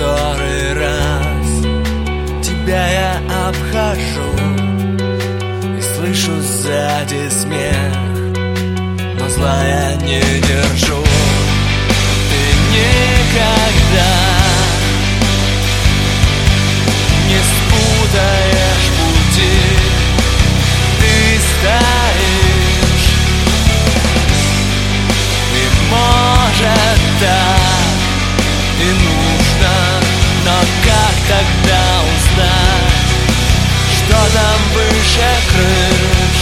который раз тебя я обхожу и слышу сзади смех, но зла я не держу. Ты никогда не спутаешь пути, ты стоишь, и может так и нужно, но как тогда узнать, что там выше крыш?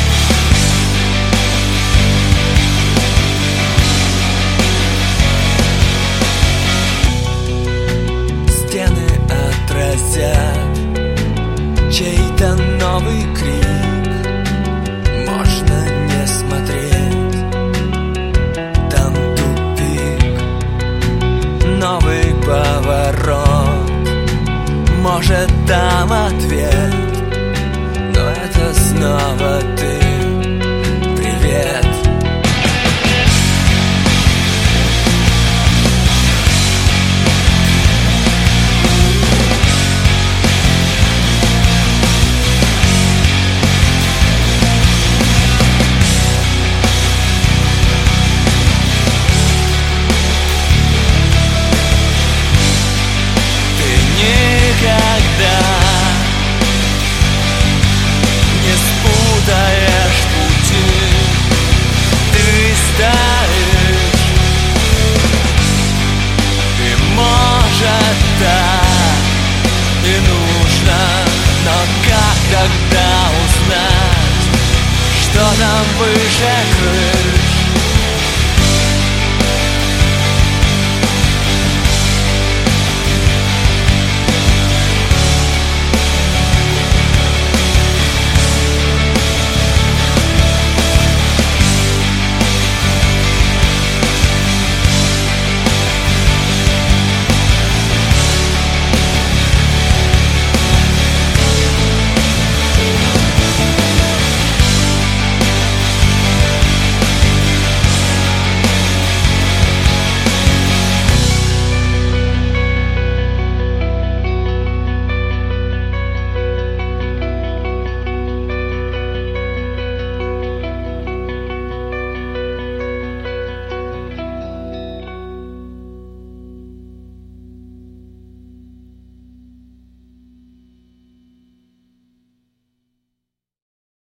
Стены отразят чей-то новый крик, можно не смотреть, там тупик, новый поворот, может там ответ, но это снова